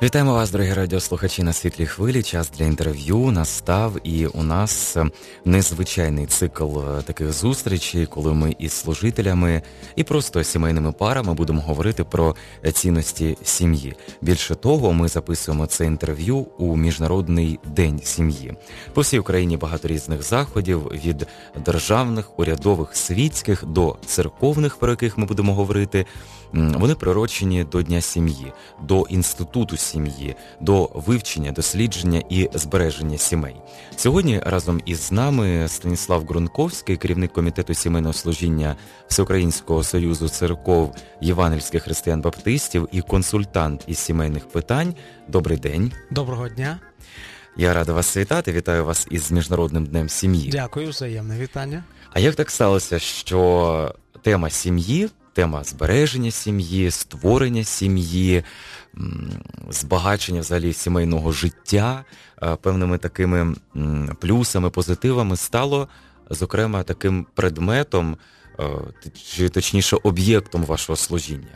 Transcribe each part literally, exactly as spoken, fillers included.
Вітаємо вас, дорогі радіослухачі, на світлій хвилі. Час для інтерв'ю настав, і у нас незвичайний цикл таких зустрічей, коли ми із служителями і просто сімейними парами будемо говорити про цінності сім'ї. Більше того, ми записуємо це інтерв'ю у Міжнародний день сім'ї. По всій Україні багато різних заходів, від державних, урядових, світських до церковних, про яких ми будемо говорити. Вони прирочені до Дня сім'ї, до інституту сім'ї, до вивчення, дослідження і збереження сімей. Сьогодні разом із нами Станіслав Грунковський, керівник комітету сімейного служіння Всеукраїнського союзу церков євангельських християн-баптистів і консультант із сімейних питань. Добрий день. Доброго дня. Я рада вас вітати. Вітаю вас із Міжнародним днем сім'ї. Дякую, взаємне вітання. А як так сталося, що тема сім'ї, тема збереження сім'ї, створення сім'ї, збагачення взагалі сімейного життя певними такими плюсами, позитивами стало, зокрема, таким предметом, чи точніше об'єктом вашого служіння?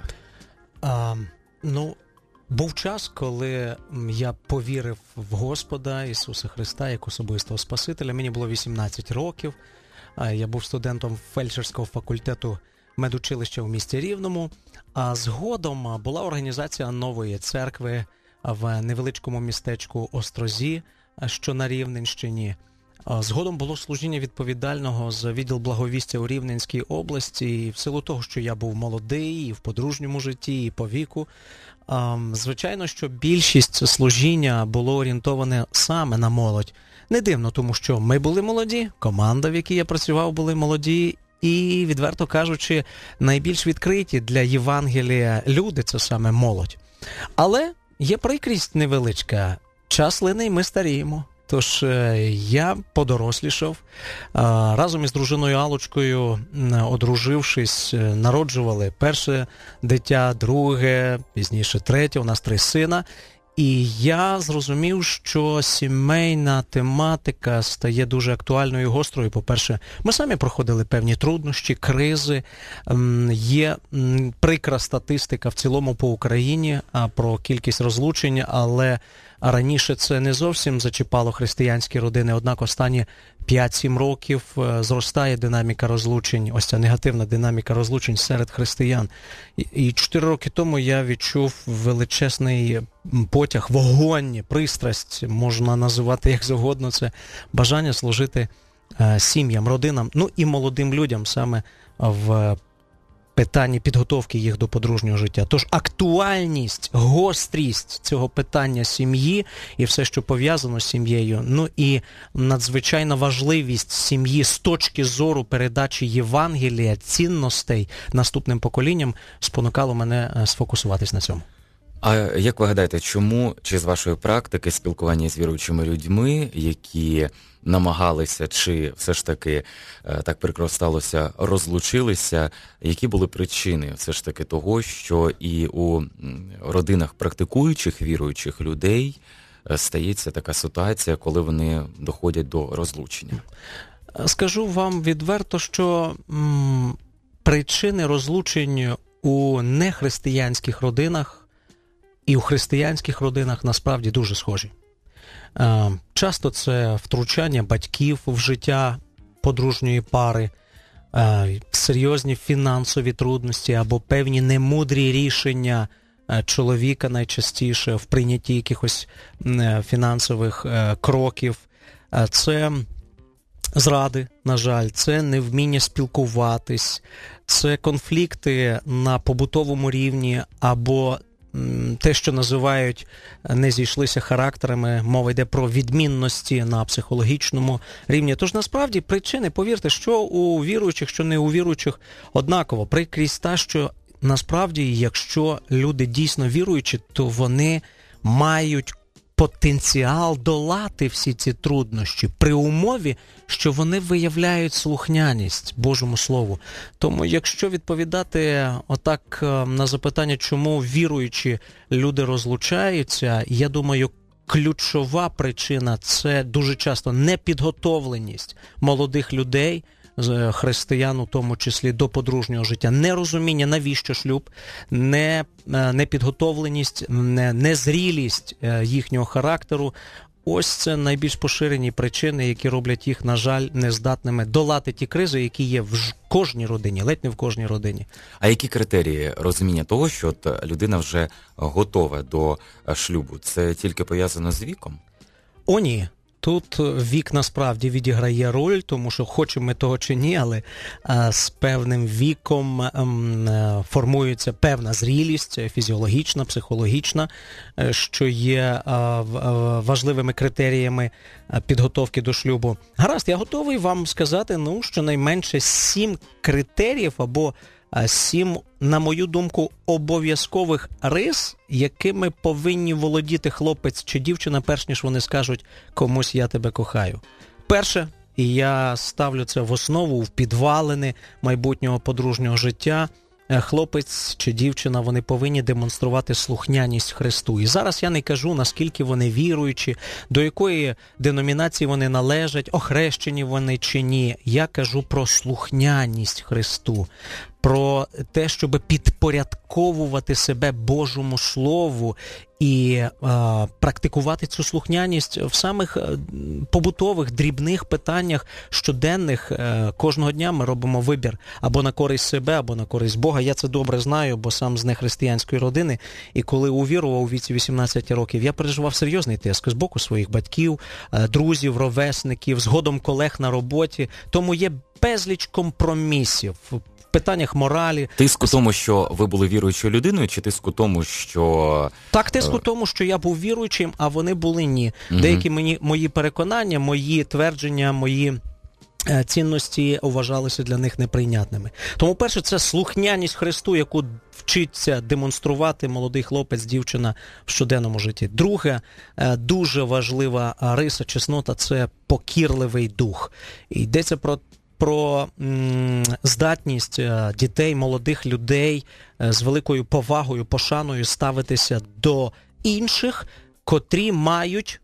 А, ну, був час, коли я повірив в Господа Ісуса Христа як особистого Спасителя. Мені було вісімнадцять років. Я був студентом фельдшерського факультету медучилища в місті Рівному, а згодом була організація нової церкви в невеличкому містечку Острозі, що на Рівненщині. Згодом було служіння відповідального за відділ благовістя у Рівненській області, і в силу того, що я був молодий і в подружньому житті, і по віку, звичайно, що більшість служіння було орієнтоване саме на молодь. Не дивно, тому що ми були молоді, команда, в якій я працював, були молоді, і, відверто кажучи, найбільш відкриті для Євангелія люди – це саме молодь. Але є прикрість невеличка. Час лине, і ми старіємо. Тож я подорослішав. Разом із дружиною Аллочкою, одружившись, народжували перше дитя, друге, пізніше третє, у нас три сина. І я зрозумів, що сімейна тематика стає дуже актуальною і гострою. По-перше, ми самі проходили певні труднощі, кризи. Є прикра статистика в цілому по Україні про кількість розлучень, але раніше це не зовсім зачіпало християнські родини, однак останні п'ять-сім років зростає динаміка розлучень, ось ця негативна динаміка розлучень серед християн. І чотири роки тому я відчув величезний потяг, вогонь, пристрасть, можна називати як завгодно, це бажання служити сім'ям, родинам, ну і молодим людям саме в питанні підготовки їх до подружнього життя. Тож актуальність, гострість цього питання сім'ї і все, що пов'язано з сім'єю, ну і надзвичайна важливість сім'ї з точки зору передачі Євангелія, цінностей наступним поколінням спонукало мене сфокусуватись на цьому. А як ви гадаєте, чому, чи з вашої практики спілкування з віруючими людьми, які намагалися, чи все ж таки, так прикро сталося, розлучилися, які були причини все ж таки того, що і у родинах практикуючих віруючих людей стається така ситуація, коли вони доходять до розлучення? Скажу вам відверто, що м, причини розлучень у нехристиянських родинах і у християнських родинах насправді дуже схожі. Часто це втручання батьків в життя подружньої пари, серйозні фінансові трудності або певні немудрі рішення чоловіка найчастіше в прийнятті якихось фінансових кроків. Це зради, на жаль, це невміння спілкуватись, це конфлікти на побутовому рівні або те, що називають не зійшлися характерами, мова йде про відмінності на психологічному рівні. Тож насправді причини, повірте, що у віруючих, що не у віруючих, однаково. Прикрість та, що насправді, якщо люди дійсно віруючі, то вони мають потенціал долати всі ці труднощі при умові, що вони виявляють слухняність Божому Слову. Тому якщо відповідати отак на запитання, чому віруючі люди розлучаються, я думаю, ключова причина – це дуже часто непідготовленість молодих людей християн, у тому числі до подружнього життя. Нерозуміння, навіщо шлюб, не, непідготовленість, не, незрілість їхнього характеру. Ось це найбільш поширені причини, які роблять їх, на жаль, нездатними долати ті кризи, які є в кожній родині, ледь не в кожній родині. А які критерії розуміння того, що от людина вже готова до шлюбу? Це тільки пов'язано з віком? О, ні. Тут вік насправді відіграє роль, тому що хочемо ми того чи ні, але а, з певним віком а, формується певна зрілість, фізіологічна, психологічна, що є а, важливими критеріями підготовки до шлюбу. Гаразд, я готовий вам сказати, ну, щонайменше сім критеріїв або сім, на мою думку, обов'язкових рис, якими повинні володіти хлопець чи дівчина, перш ніж вони скажуть комусь «я тебе кохаю». Перше, і я ставлю це в основу, в підвалини майбутнього подружнього життя, хлопець чи дівчина, вони повинні демонструвати слухняність Христу. І зараз я не кажу, наскільки вони віруючі, до якої деномінації вони належать, охрещені вони чи ні. Я кажу про слухняність Христу, про те, щоб підпорядковувати себе Божому Слову і е, практикувати цю слухняність в самих е, побутових, дрібних питаннях щоденних. Е, кожного дня ми робимо вибір або на користь себе, або на користь Бога. Я це добре знаю, бо сам з нехристиянської родини. І коли увірував у віці вісімнадцяти років, я переживав серйозний тиск з боку своїх батьків, е, друзів, ровесників, згодом колег на роботі. Тому є безліч компромісів в питаннях моралі. Тиск у тому, що ви були віруючою людиною, чи тиск у тому, що... Так, тиск у тому, що я був віруючим, а вони були ні. Угу. Деякі мені, мої переконання, мої твердження, мої е, цінності вважалися для них неприйнятними. Тому перше, це слухняність Христу, яку вчиться демонструвати молодий хлопець, дівчина в щоденному житті. Друге, е, дуже важлива риса, чеснота, це покірливий дух. І йдеться про про м, здатність е, дітей, молодих людей е, з великою повагою, пошаною ставитися до інших, котрі мають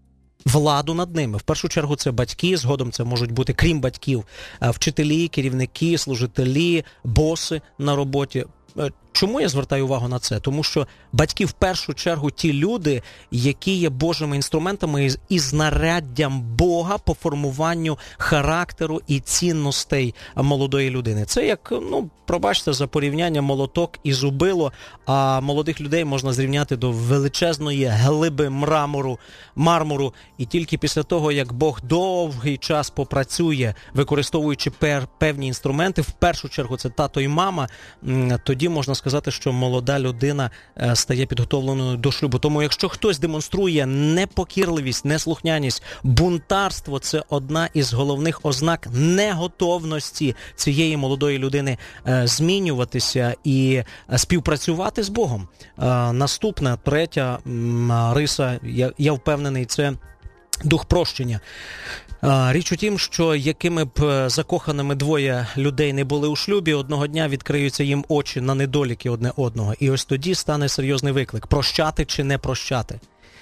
владу над ними. В першу чергу це батьки, згодом це можуть бути, крім батьків, е, вчителі, керівники, служителі, боси на роботі. Е, Чому я звертаю увагу на це? Тому що батьки в першу чергу ті люди, які є Божими інструментами і знаряддям Бога по формуванню характеру і цінностей молодої людини. Це як, ну, пробачте за порівняння, молоток і зубило, а молодих людей можна зрівняти до величезної глиби мрамору, мармуру, і тільки після того, як Бог довгий час попрацює, використовуючи пер, певні інструменти, в першу чергу це тато і мама, тоді можна сказати, що молода людина е, стає підготовленою до шлюбу. Тому якщо хтось демонструє непокірливість, неслухняність, бунтарство – це одна із головних ознак неготовності цієї молодої людини е, змінюватися і е, співпрацювати з Богом. Е, наступна, третя м, риса, я, я впевнений, це дух прощення. Річ у тім, що якими б закоханими двоє людей не були у шлюбі, одного дня відкриються їм очі на недоліки одне одного. І ось тоді стане серйозний виклик – прощати чи не прощати.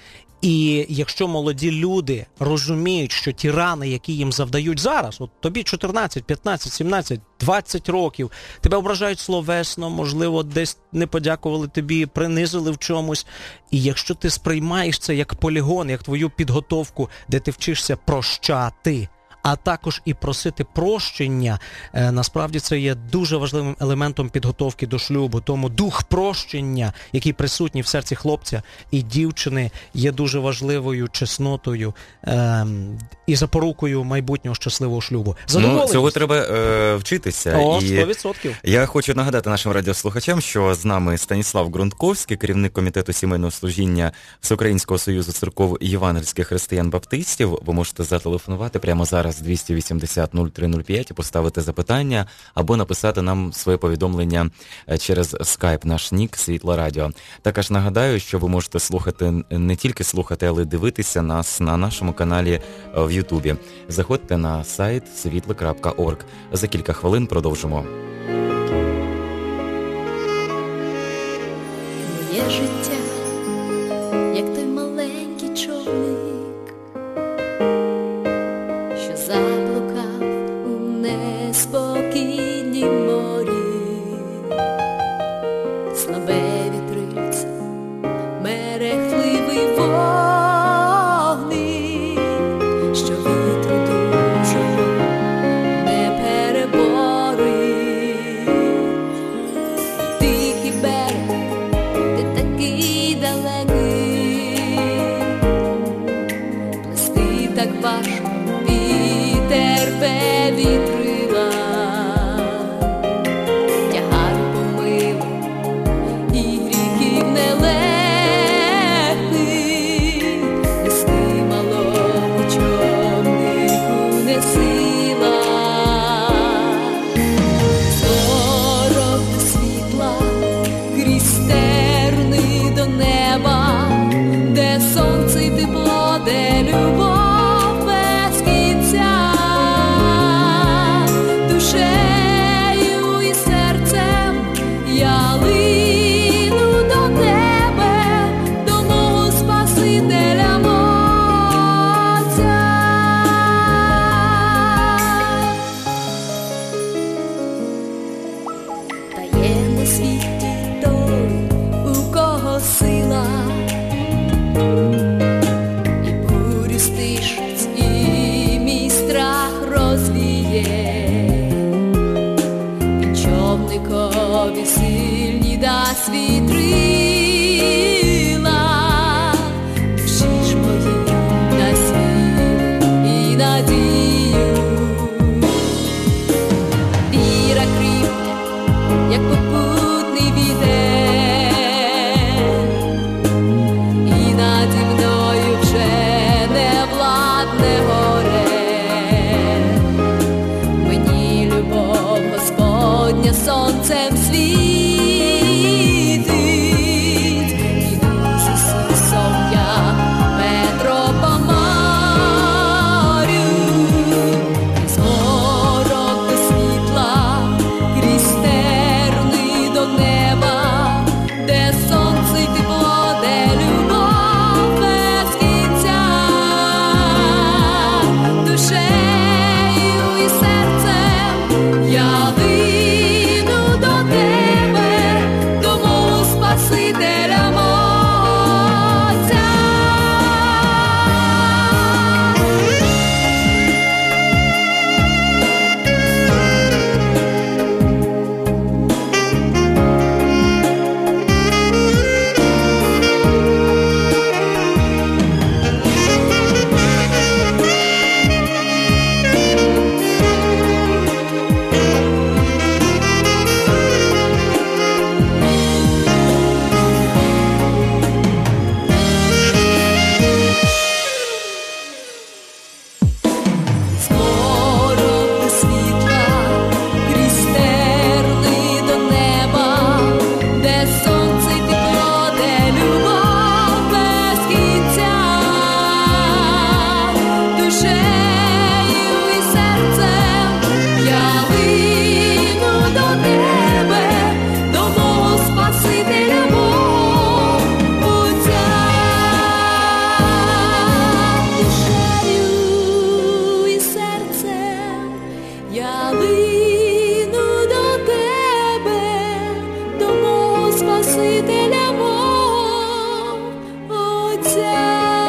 І якщо молоді люди розуміють, що ті рани, які їм завдають зараз, от тобі чотирнадцять, п'ятнадцять, сімнадцять, двадцять років, тебе ображають словесно, можливо, десь не подякували тобі, принизили в чомусь. І якщо ти сприймаєш це як полігон, як твою підготовку, де ти вчишся прощати, а також і просити прощення, е, насправді це є дуже важливим елементом підготовки до шлюбу. Тому дух прощення, який присутній в серці хлопця і дівчини, є дуже важливою чеснотою е, і запорукою майбутнього щасливого шлюбу. Ну, цього треба е, вчитися. О, і сто відсотків. Я хочу нагадати нашим радіослухачам, що з нами Станіслав Ґрунтковський, керівник комітету сімейного служіння Всеукраїнського союзу церков євангельських християн-баптистів. Ви можете зателефонувати прямо зараз двісті вісімдесят нуль три нуль п'ять і поставити запитання або написати нам своє повідомлення через скайп, наш нік Світло Радіо. Також нагадаю, що ви можете слухати, не тільки слухати, але й дивитися нас на нашому каналі в Ютубі. Заходьте на сайт світло крапка орг. За кілька хвилин продовжимо. Моє життя, як той маленький човник, що заблукав у небі. до неба, де сонце й тепло, де любов без кінця, душею і серцем я лину до тебе, до мого Спасителя Отця. Та є на світі той, у кого сила, і бурю стишить, і мій страх розвіє. Він човникові сильні дасть вітрила, душі ж мої дасть віру і надію. Віра кріпне, як попутний вітер, і наді мною вже не владне горе. Мені любов Господня сонцем світить, іду з Ісусом я Петро по морю, крізь морок до світла, крізь терни до неба, де сонце й тепло, де любов без кінця, душею і серцем я лину до тебе, до мого Спасителя Отця. З морок до світла, крізь терни до неба, де сонце й тепло, де любов без кінця, душею і серцем я лину до тебе, до мого Спасителя Отця. Душею і серцем я лину до тебе, до мого Спасителя Отця.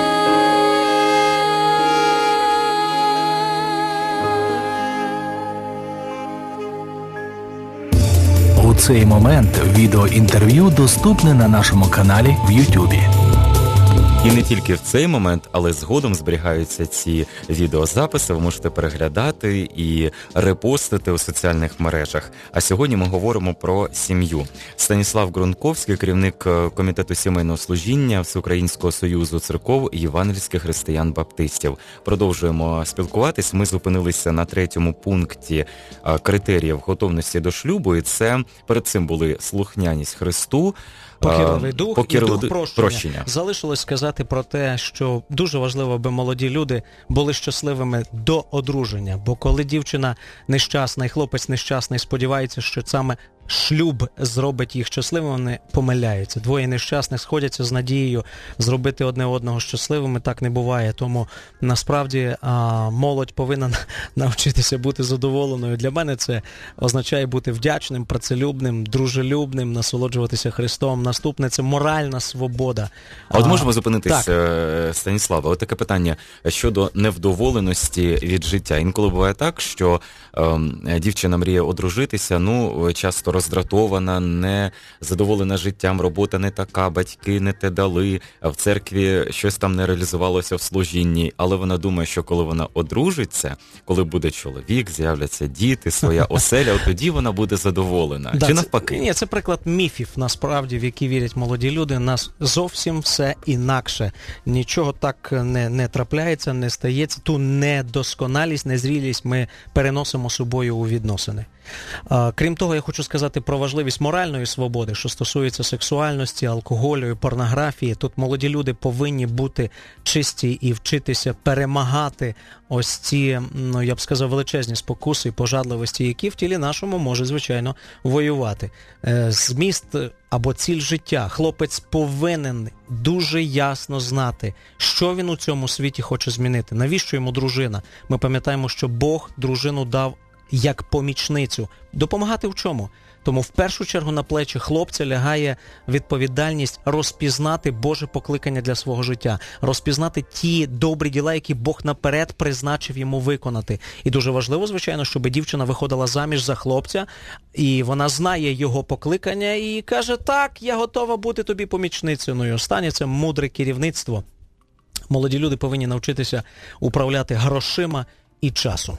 У цей момент відеоінтерв'ю доступне на нашому каналі в Ютубі. І не тільки в цей момент, але згодом зберігаються ці відеозаписи, ви можете переглядати і репостити у соціальних мережах. А сьогодні ми говоримо про сім'ю. Станіслав Ґрунтковський, керівник Комітету сімейного служіння Всеукраїнського союзу церков євангельських християн-баптистів. Продовжуємо спілкуватись. Ми зупинилися на третьому пункті критеріїв готовності до шлюбу, і це перед цим були слухняність Христу, Покірливий дух покірливий і дух прощення. прощення. Залишилось сказати про те, що дуже важливо, аби молоді люди були щасливими до одруження. Бо коли дівчина нещасна і хлопець нещасний сподівається, що саме шлюб зробить їх щасливими, вони помиляються. Двоє нещасних сходяться з надією зробити одне одного щасливими. Так не буває. Тому насправді а, молодь повинна навчитися бути задоволеною. Для мене це означає бути вдячним, працелюбним, дружелюбним, насолоджуватися Христом. Наступне – це моральна свобода. А от можемо зупинитись, так. Станіслава, от таке питання щодо невдоволеності від життя. Інколи буває так, що е, дівчина мріє одружитися, ну, часто роздратована, не задоволена життям, робота не така, батьки не те дали, в церкві щось там не реалізувалося в служінні, але вона думає, що коли вона одружиться, коли буде чоловік, з'являться діти, своя оселя, от тоді вона буде задоволена. Да, чи навпаки? Це, ні, це приклад міфів, насправді, в які вірять молоді люди. У нас зовсім все інакше. Нічого так не, не трапляється, не стається. Ту недосконалість, незрілість ми переносимо з собою у відносини. Крім того, я хочу сказати про важливість моральної свободи, що стосується сексуальності, алкоголю і порнографії. Тут молоді люди повинні бути чисті і вчитися перемагати ось ці, ну, я б сказав, величезні спокуси і пожадливості, які в тілі нашому може, звичайно, воювати. Зміст або ціль життя. Хлопець повинен дуже ясно знати, що він у цьому світі хоче змінити. Навіщо йому дружина? Ми пам'ятаємо, що Бог дружину дав як помічницю. Допомагати в чому? Тому в першу чергу на плечі хлопця лягає відповідальність розпізнати Боже покликання для свого життя, розпізнати ті добрі діла, які Бог наперед призначив йому виконати. І дуже важливо, звичайно, щоб дівчина виходила заміж за хлопця, і вона знає його покликання і каже: так, я готова бути тобі помічницею. Ну і останнє – це мудре керівництво. Молоді люди повинні навчитися управляти грошима і часом.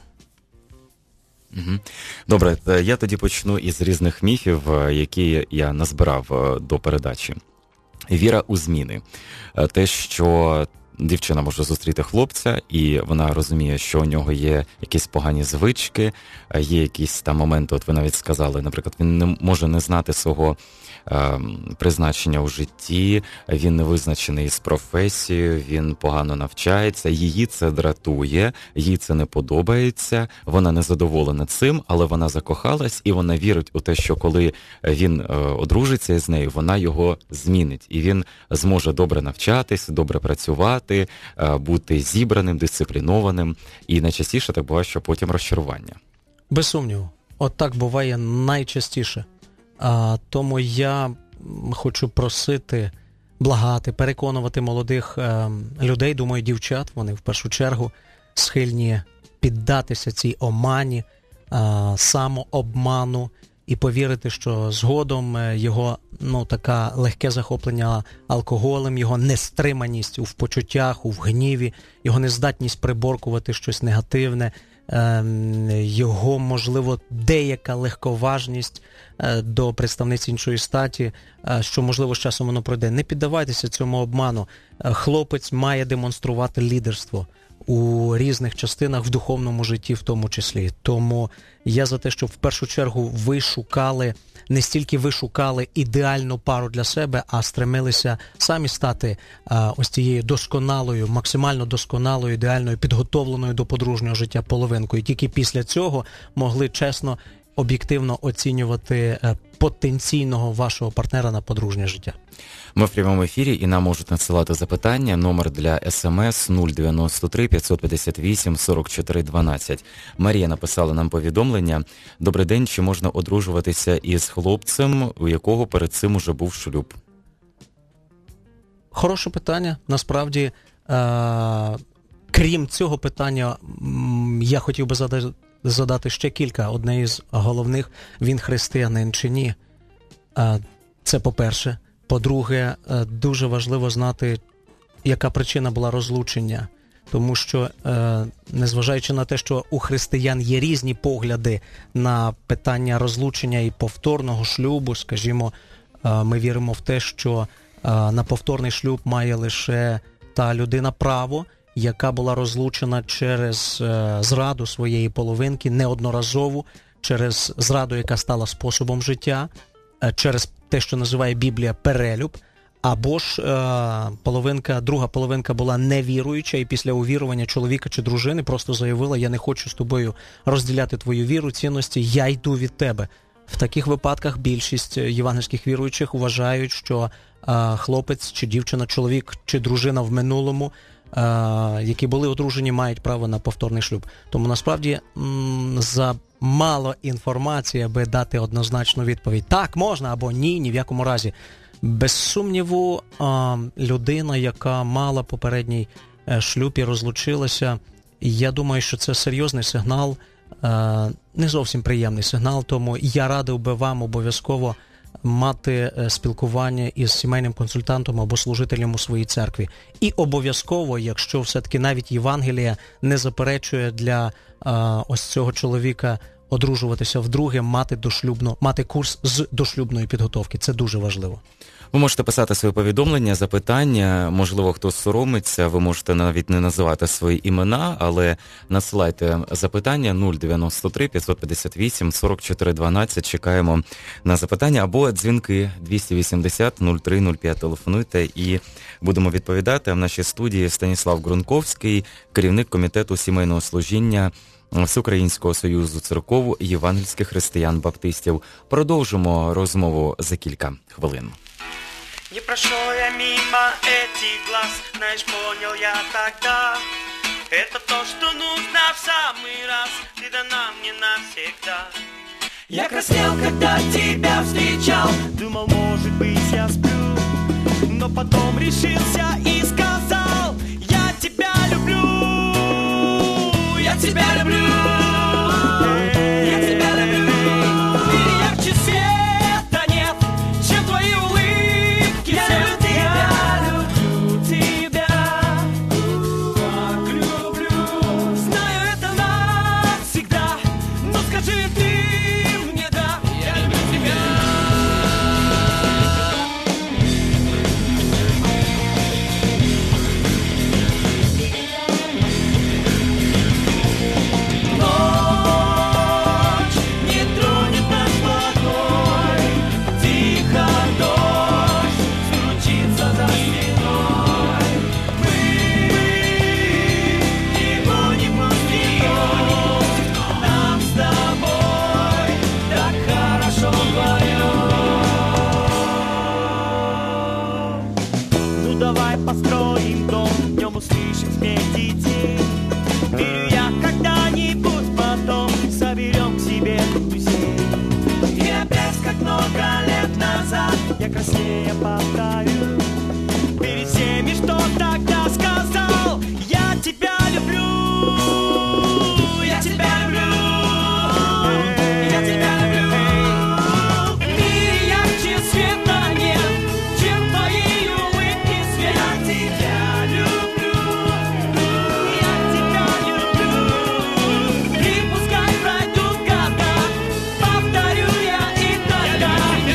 Добре, я тоді почну із різних міфів, які я назбирав до передачі. Віра у зміни. Те, що дівчина може зустріти хлопця, і вона розуміє, що у нього є якісь погані звички, є якісь там моменти, от ви навіть сказали, наприклад, він не може не знати свого е, призначення у житті, він не визначений з професією, він погано навчається, її це дратує, їй це не подобається, вона не задоволена цим, але вона закохалась, і вона вірить у те, що коли він е, одружиться із нею, вона його змінить, і він зможе добре навчатись, добре працювати, бути зібраним, дисциплінованим, і найчастіше так буває, що потім розчарування. Без сумніву. От так буває найчастіше. А, тому я хочу просити, благати, переконувати молодих е, людей, думаю, дівчат, вони в першу чергу схильні піддатися цій омані, е, самообману, і повірити, що згодом його, ну, така легке захоплення алкоголем, його нестриманість в почуттях, у гніві, його нездатність приборкувати щось негативне, його, можливо, деяка легковажність до представниць іншої статі, що, можливо, з часом воно пройде. Не піддавайтеся цьому обману. Хлопець має демонструвати лідерство у різних частинах в духовному житті в тому числі. Тому я за те, щоб в першу чергу ви шукали, не стільки ви шукали ідеальну пару для себе, а стремилися самі стати а, ось тією досконалою, максимально досконалою, ідеальною, підготовленою до подружнього життя половинкою. І тільки після цього могли чесно, об'єктивно оцінювати потенційного вашого партнера на подружнє життя. Ми в прямому ефірі, і нам можуть надсилати запитання. Номер для смс нуль дев'яносто три п'ятсот п'ятдесят вісім сорок чотири дванадцять. Марія написала нам повідомлення. Добрий день, чи можна одружуватися із хлопцем, у якого перед цим уже був шлюб? Хороше питання. Насправді, е- крім цього питання, я хотів би задати задати ще кілька. Одне із головних: він християнин чи ні? Це по-перше. По-друге, дуже важливо знати, яка причина була розлучення. Тому що, незважаючи на те, що у християн є різні погляди на питання розлучення і повторного шлюбу, скажімо, ми віримо в те, що на повторний шлюб має лише та людина право, яка була розлучена через е, зраду своєї половинки неодноразово, через зраду, яка стала способом життя, е, через те, що називає Біблія перелюб, або ж е, половинка, друга половинка була невіруюча, і після увірування чоловіка чи дружини просто заявила: я не хочу з тобою розділяти твою віру, цінності, я йду від тебе. В таких випадках більшість євангельських віруючих вважають, що е, хлопець чи дівчина, чоловік чи дружина в минулому, які були одружені, мають право на повторний шлюб. Тому насправді за мало інформації, аби дати однозначну відповідь. Так, можна, або ні, ні в якому разі. Без сумніву, людина, яка мала попередній шлюб і розлучилася, я думаю, що це серйозний сигнал, не зовсім приємний сигнал, тому я радив би вам обов'язково мати спілкування із сімейним консультантом або служителем у своїй церкві. І обов'язково, якщо все-таки навіть Євангелія не заперечує для а, ось цього чоловіка одружуватися вдруге, мати дошлюбну, мати курс з дошлюбної підготовки. Це дуже важливо. Ви можете писати свої повідомлення, запитання, можливо, хтось соромиться, ви можете навіть не називати свої імена, але насилайте запитання нуль дев'яносто три п'ятсот п'ятдесят вісім сорок чотири дванадцять, чекаємо на запитання, або дзвінки двісті вісімдесят нуль три нуль п'ять, телефонуйте і будемо відповідати. В нашій студії Станіслав Ґрунковський, керівник комітету сімейного служіння Всеукраїнського союзу церков євангельських християн-баптистів. Продовжимо розмову за кілька хвилин. Не прошел я мимо этих глаз, знаешь, понял я тогда. Это то, что нужно в самый раз, ты дана мне навсегда. Я краснел, когда тебя встречал, думал, может быть, я сплю, но потом решился и сказал: я тебя люблю, я тебя люблю. Я краснее повторю перед всеми, что тогда сказал: я тебя люблю, я тебя люблю, я тебя люблю. В мире ярче света нет, чем твои улыбки свет. Я тебя люблю, я тебя люблю. И пускай пройдут года, повторю я и тогда.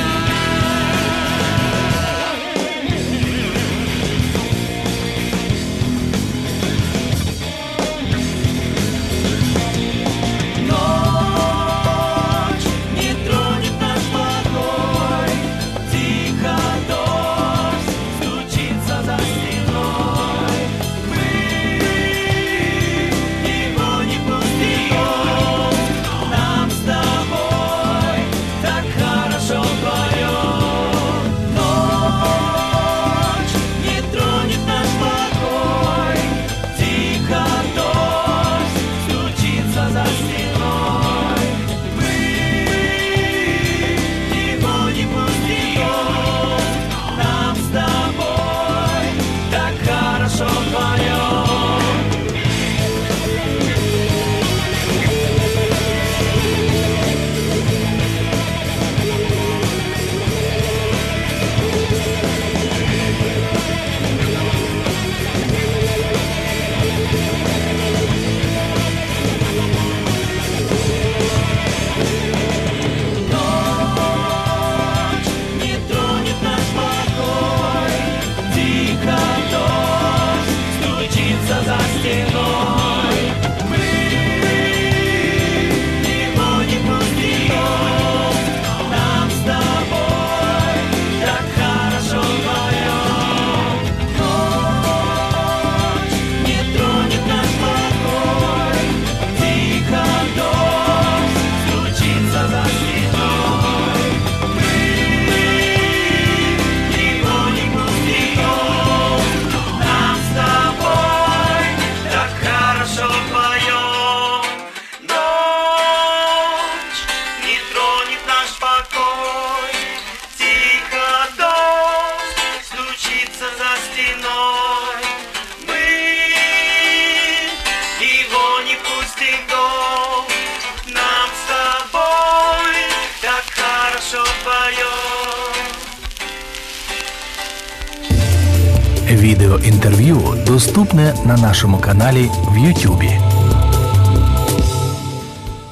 Відеоінтерв'ю доступне на нашому каналі в Ютубі.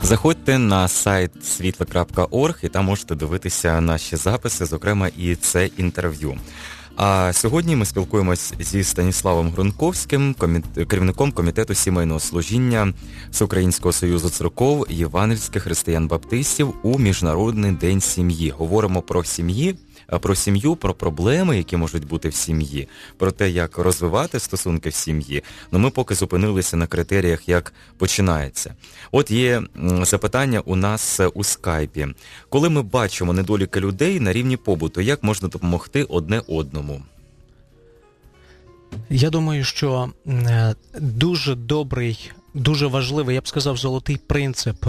Заходьте на сайт світло крапка орг і там можете дивитися наші записи, зокрема і це інтерв'ю. А сьогодні ми спілкуємось зі Станіславом Грунковським, комі- керівником комітету сімейного служіння Всеукраїнського союзу церков євангельських християн-баптистів у Міжнародний день сім'ї. Говоримо про сім'ї, про сім'ю, про проблеми, які можуть бути в сім'ї, про те, як розвивати стосунки в сім'ї. Ну, ми поки зупинилися на критеріях, як починається. От є запитання у нас у скайпі. Коли ми бачимо недоліки людей на рівні побуту, як можна допомогти одне одному? Я думаю, що дуже добрий, дуже важливий, я б сказав, золотий принцип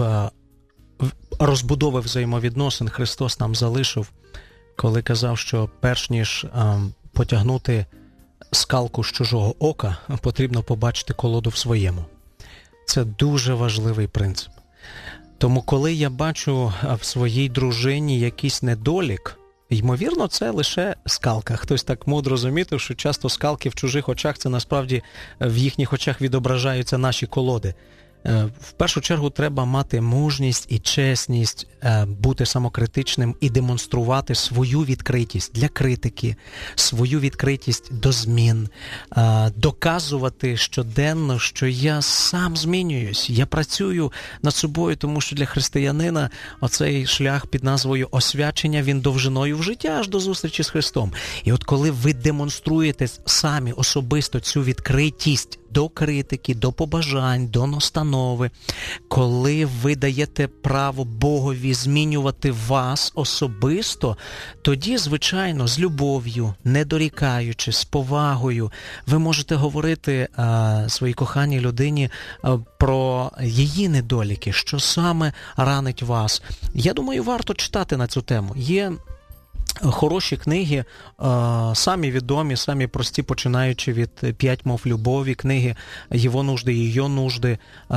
розбудови взаємовідносин Христос нам залишив, коли казав, що перш ніж а, потягнути скалку з чужого ока, потрібно побачити колоду в своєму. Це дуже важливий принцип. Тому коли я бачу в своїй дружині якийсь недолік, ймовірно, це лише скалка. Хтось так мудро замітив, що часто скалки в чужих очах, це насправді в їхніх очах відображаються наші колоди. В першу чергу треба мати мужність і чесність, бути самокритичним і демонструвати свою відкритість для критики, свою відкритість до змін, доказувати щоденно, що я сам змінююсь, я працюю над собою, тому що для християнина оцей шлях під назвою освячення, він довжиною в життя аж до зустрічі з Христом. І от коли ви демонструєте самі особисто цю відкритість до критики, до побажань, до настанови, коли ви даєте право Богові змінювати вас особисто, тоді, звичайно, з любов'ю, не дорікаючи, з повагою, ви можете говорити а, своїй коханій людині а, про її недоліки, що саме ранить вас. Я думаю, варто читати на цю тему. Є хороші книги, самі відомі, самі прості, починаючи від «П'ять мов любові», книги «Його нужди» і «Її нужди»,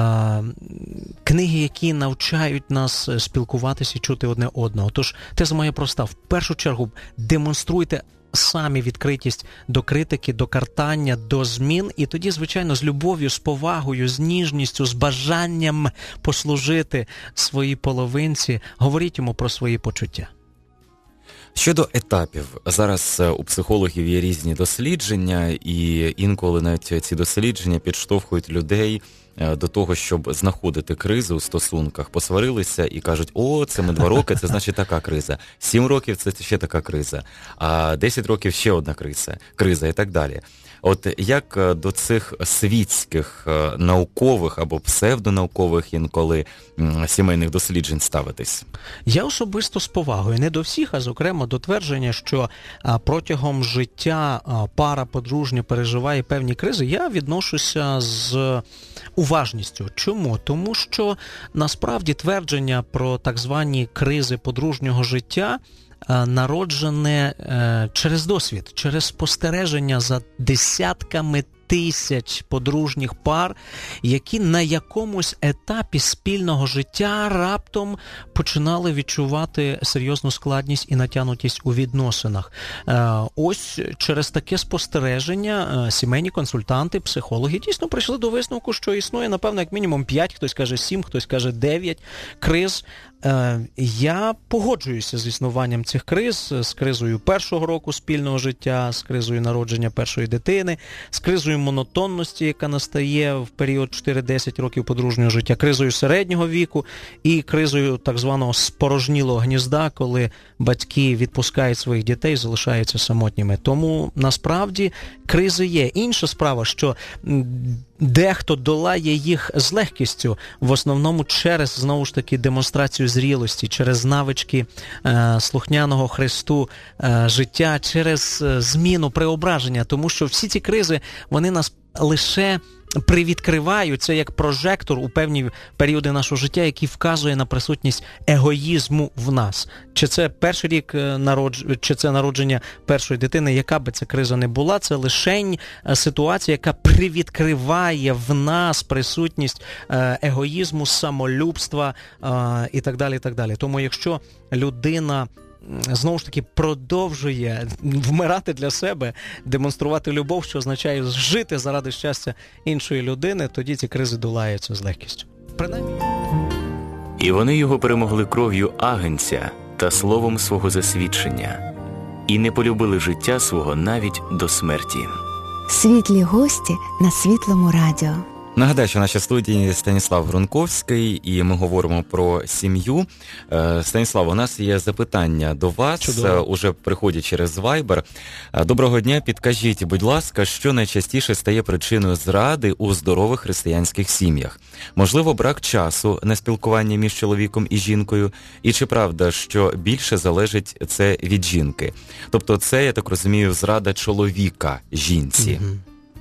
книги, які навчають нас спілкуватися і чути одне одного. Тож, теза моя проста. В першу чергу, демонструйте самі відкритість до критики, до картання, до змін, і тоді, звичайно, з любов'ю, з повагою, з ніжністю, з бажанням послужити своїй половинці, говоріть йому про свої почуття. Щодо етапів, зараз у психологів є різні дослідження, і інколи навіть ці дослідження підштовхують людей до того, щоб знаходити кризу у стосунках. Посварилися і кажуть, о, це ми два роки, це значить така криза. Сім років це ще така криза. А десять років ще одна криза, криза і так далі. От як до цих світських, наукових або псевдонаукових інколи сімейних досліджень ставитись? Я особисто з повагою, не до всіх, а зокрема до твердження, що протягом життя пара подружня переживає певні кризи, я відношуся з уважністю. Чому? Тому що насправді твердження про так звані кризи подружнього життя народжене через досвід, через спостереження за десятками тисяч подружніх пар, які на якомусь етапі спільного життя раптом починали відчувати серйозну складність і натягнутість у відносинах. Ось через таке спостереження сімейні консультанти, психологи дійсно прийшли до висновку, що існує, напевно, як мінімум п'ять, хтось каже сім, хтось каже дев'ять криз. Я погоджуюся з існуванням цих криз, з кризою першого року спільного життя, з кризою народження першої дитини, з кризою монотонності, яка настає в період чотири-десять років подружнього життя, кризою середнього віку і кризою так званого спорожнілого гнізда, коли батьки відпускають своїх дітей, залишаються самотніми. Тому, насправді, кризи є. Інша справа, що дехто долає їх з легкістю, в основному через, знову ж таки, демонстрацію зрілості, через навички е, слухняного Христу е, життя, через е, зміну, преображення, тому що всі ці кризи, вони нас лише привідкривають, це як прожектор у певні періоди нашого життя, який вказує на присутність егоїзму в нас. Чи це перший рік народження, чи це народження першої дитини, яка би ця криза не була, це лишень ситуація, яка привідкриває в нас присутність егоїзму, самолюбства і так далі, і так далі. Тому якщо людина знову ж таки продовжує вмирати для себе, демонструвати любов, що означає жити заради щастя іншої людини, тоді ці кризи долаються з легкістю. Принаймні. І вони його перемогли кров'ю агнця та словом свого засвідчення, і не полюбили життя свого навіть до смерті. Світлі гості на Світлому радіо. Нагадаю, що в нашій студії Станіслав Грунковський, і ми говоримо про сім'ю. Станіслав, у нас є запитання до вас. Чудово. Уже приходять через Viber. Доброго дня, підкажіть, будь ласка, що найчастіше стає причиною зради у здорових християнських сім'ях? Можливо, брак часу на спілкування між чоловіком і жінкою? І чи правда, що більше залежить це від жінки? Тобто це, я так розумію, зрада чоловіка жінці. Угу.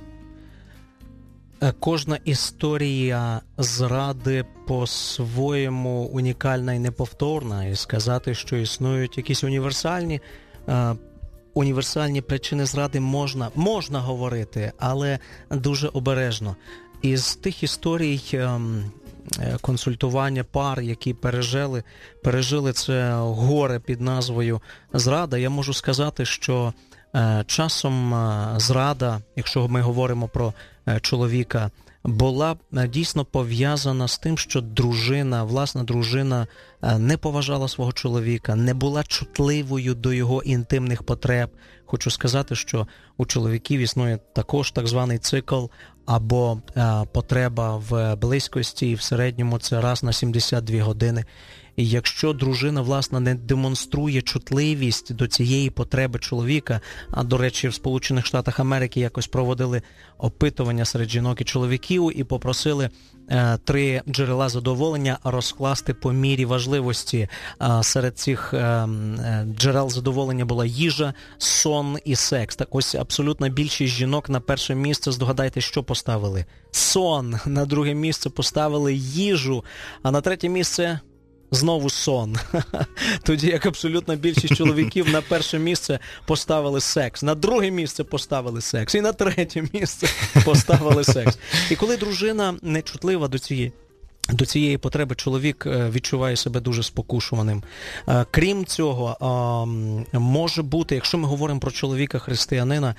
Кожна історія зради по-своєму унікальна і неповторна, і сказати, що існують якісь універсальні, е, універсальні причини зради можна, можна говорити, але дуже обережно. Із тих історій е, консультування пар, які пережили, пережили це горе під назвою зрада, я можу сказати, що часом зрада, якщо ми говоримо про чоловіка, була дійсно пов'язана з тим, що дружина, власна дружина не поважала свого чоловіка, не була чутливою до його інтимних потреб. Хочу сказати, що у чоловіків існує також так званий цикл або потреба в близькості, і в середньому це раз на сімдесят дві години. І якщо дружина, власне, не демонструє чутливість до цієї потреби чоловіка, а, до речі, в Сполучених Штатах Америки якось проводили опитування серед жінок і чоловіків і попросили е, три джерела задоволення розкласти по мірі важливості. А серед цих е, джерел задоволення була їжа, сон і секс. Так ось абсолютна більшість жінок на перше місце, здогадайтесь, що поставили? Сон. На друге місце поставили їжу, а на третє місце... знову сон. Тоді як абсолютна більшість чоловіків на перше місце поставили секс, на друге місце поставили секс, і на третє місце поставили секс. І коли дружина нечутлива до цієї До цієї потреби, чоловік відчуває себе дуже спокушуваним. Крім цього, може бути, якщо ми говоримо про чоловіка-християнина,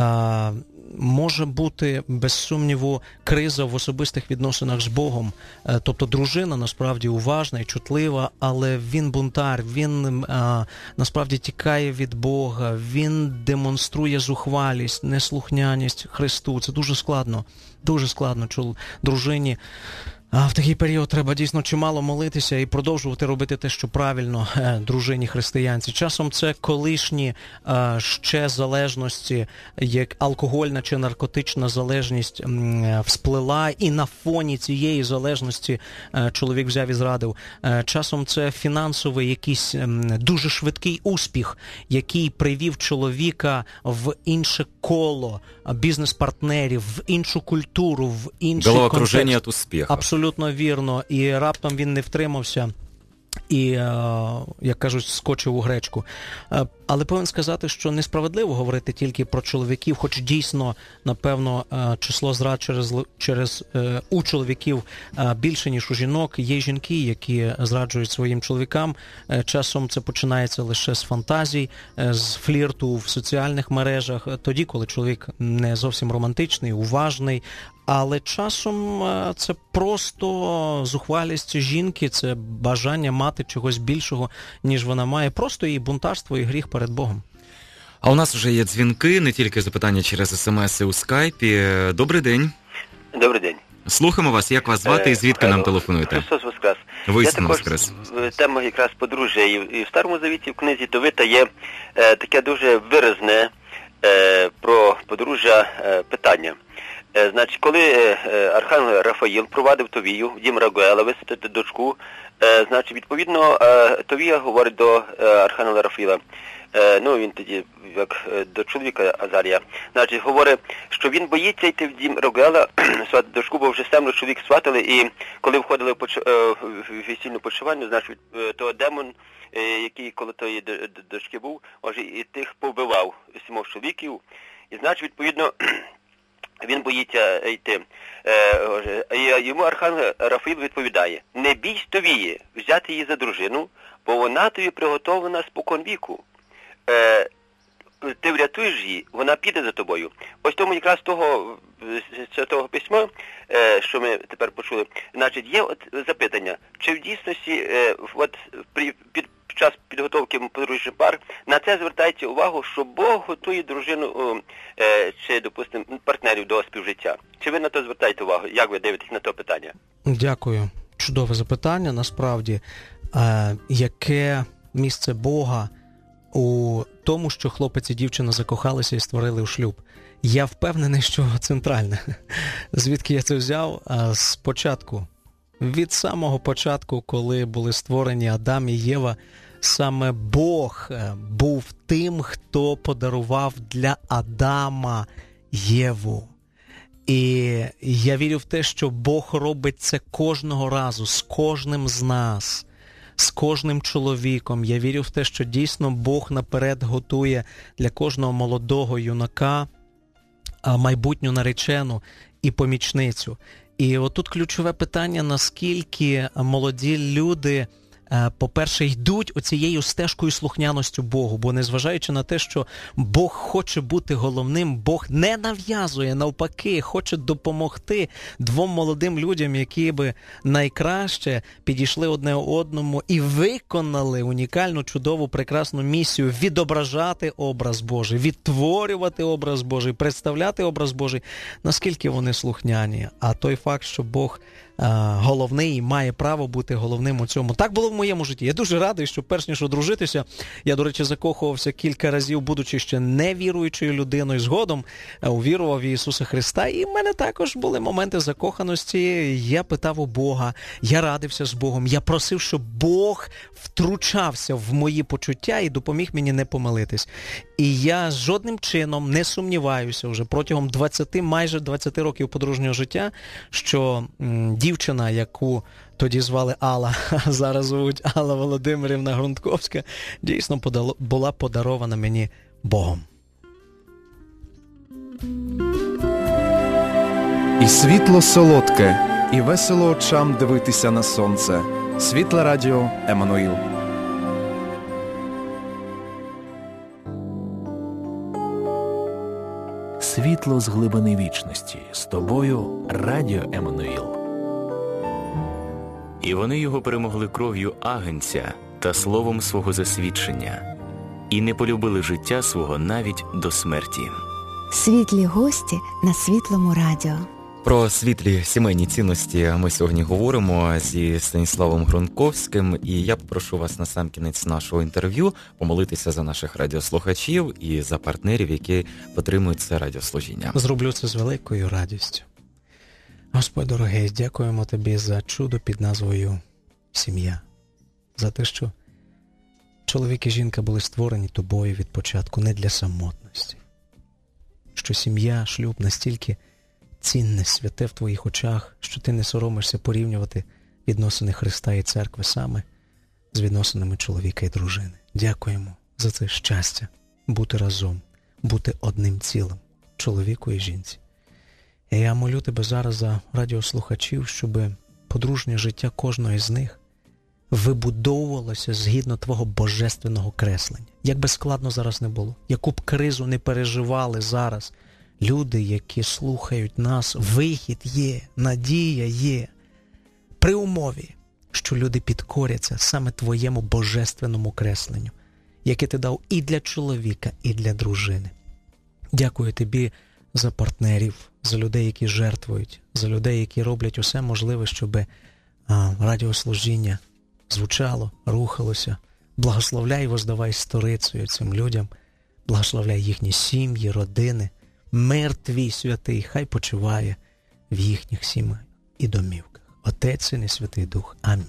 може бути, без сумніву, криза в особистих відносинах з Богом. Тобто дружина насправді уважна і чутлива, але він бунтар, він насправді тікає від Бога, він демонструє зухвалість, неслухняність Христу. Це дуже складно, дуже складно дружині. А в такий період треба дійсно чимало молитися і продовжувати робити те, що правильно дружині християнці. Часом це колишні а, ще залежності, як алкогольна чи наркотична залежність м, всплила, і на фоні цієї залежності а, чоловік взяв і зрадив. А, часом це фінансовий якийсь м, дуже швидкий успіх, який привів чоловіка в інше коло бізнес-партнерів, в іншу культуру, в інший Головокруження від успіху. Абсолютно вірно. І раптом він не втримався і, як кажуть, скочив у гречку. Але повинен сказати, що несправедливо говорити тільки про чоловіків, хоч дійсно, напевно, число зрад через, через, у чоловіків більше, ніж у жінок. Є жінки, які зраджують своїм чоловікам. Часом це починається лише з фантазій, з флірту в соціальних мережах, тоді, коли чоловік не зовсім романтичний, уважний. Але часом це просто зухвалість жінки, це бажання мати чогось більшого, ніж вона має. Просто її бунтарство і гріх перед Богом. А у нас вже є дзвінки, не тільки запитання через смс і у скайпі. Добрий день. Добрий день. Слухаємо вас. Як вас звати і звідки нам телефонуєте? Христос Воскрес. Воістину Воскрес. Тема якраз подружжя. І в Старому Завіті, в книзі Товита є е, таке дуже виразне е, про подружжя е, питання. Е, значить, коли е, архангел Рафаїл провадив Товію, дім Рагуела, висвятити дочку, е, значить, відповідно, е, Товія говорить до е, архангела Рафаїла, е, ну, він тоді, як е, до чоловіка Азарія, значить, говорить, що він боїться йти в дім Рагуела, сватати дочку, бо вже семеро чоловік сватали, і коли входили в, поч... е, в весільну почування, значить, е, то демон, е, який коло тої дочки був, може, і тих повбивав сімох чоловіків, і, значить, відповідно, він боїться йти. Е, йому архангел Рафаїл відповідає: не бійсь Товії взяти її за дружину, бо вона тобі приготовлена спокон віку. Е, ти врятуєш її, вона піде за тобою. Ось тому якраз того Святого Письма, що ми тепер почули, значить, є от запитання, чи в дійсності от при, під час підготовки подружніх пар на це звертається увагу, що Бог готує дружину чи, допустимо, партнерів до співжиття. Чи ви на то звертаєте увагу? Як ви дивитесь на то питання? Дякую. Чудове запитання, насправді. Е, яке місце Бога у тому, що хлопець і дівчина закохалися і створили шлюб? Я впевнений, що центральне. Звідки я це взяв? А, з початку. Від самого початку, коли були створені Адам і Єва, саме Бог був тим, хто подарував для Адама Єву. І я вірю в те, що Бог робить це кожного разу, з кожним з нас, з кожним чоловіком. Я вірю в те, що дійсно Бог наперед готує для кожного молодого юнака майбутню наречену і помічницю. І отут ключове питання, наскільки молоді люди, по-перше, йдуть оцією стежкою слухняності Богу, бо незважаючи на те, що Бог хоче бути головним, Бог не нав'язує, навпаки, хоче допомогти двом молодим людям, які би найкраще підійшли одне одному і виконали унікальну, чудову, прекрасну місію відображати образ Божий, відтворювати образ Божий, представляти образ Божий, наскільки вони слухняні. А той факт, що Бог головний і має право бути головним у цьому. Так було в моєму житті. Я дуже радий, що перш ніж одружитися, я, до речі, закохувався кілька разів, будучи ще невіруючою людиною, згодом увірував в Ісуса Христа. І в мене також були моменти закоханості. Я питав у Бога, я радився з Богом, я просив, щоб Бог втручався в мої почуття і допоміг мені не помилитись. І я жодним чином не сумніваюся вже протягом двадцяти, майже двадцяти років подружнього життя, що м, дівчина, яку тоді звали Алла, а зараз звуть Алла Володимирівна Грунтковська, дійсно подало, була подарована мені Богом. І світло солодке, і весело очам дивитися на сонце. Світле радіо Еммануїл. Світло з глибини вічності. З тобою Радіо Еммануїл. І вони його перемогли кров'ю агнця та словом свого засвідчення, і не полюбили життя свого навіть до смерті. Світлі гості на Світлому радіо. Про світлі сімейні цінності ми сьогодні говоримо зі Станіславом Грунтковським, і я попрошу вас на сам кінець нашого інтерв'ю помолитися за наших радіослухачів і за партнерів, які підтримують це радіослужіння. Зроблю це з великою радістю. Господь дорогий, дякуємо Тобі за чудо під назвою сім'я. За те, що чоловік і жінка були створені Тобою від початку не для самотності. Що сім'я, шлюб настільки цінне, святе в Твоїх очах, що Ти не соромишся порівнювати відносини Христа і Церкви саме з відносинами чоловіка і дружини. Дякуємо за це щастя бути разом, бути одним цілим, чоловіку і жінці. І я молю Тебе зараз за радіослухачів, щоб подружнє життя кожного з них вибудовувалося згідно Твого божественного креслення. Як би складно зараз не було, яку б кризу не переживали зараз люди, які слухають нас, вихід є, надія є, при умові, що люди підкоряться саме Твоєму божественному кресленню, яке Ти дав і для чоловіка, і для дружини. Дякую Тобі за партнерів, за людей, які жертвують, за людей, які роблять усе можливе, щоб а, радіослужіння звучало, рухалося. Благословляй і воздавай сторицею цим людям, благословляй їхні сім'ї, родини. Мир Твій святий хай почиває в їхніх сім'ях і домівках. Отець, Син і Святий Дух. Амінь.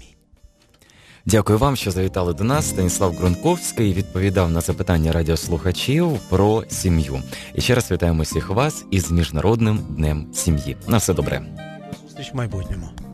Дякую вам, що завітали до нас. Станіслав Грунтковський відповідав на запитання радіослухачів про сім'ю. І ще раз вітаємо всіх вас із Міжнародним днем сім'ї. На все добре. До зустрічі в майбутньому.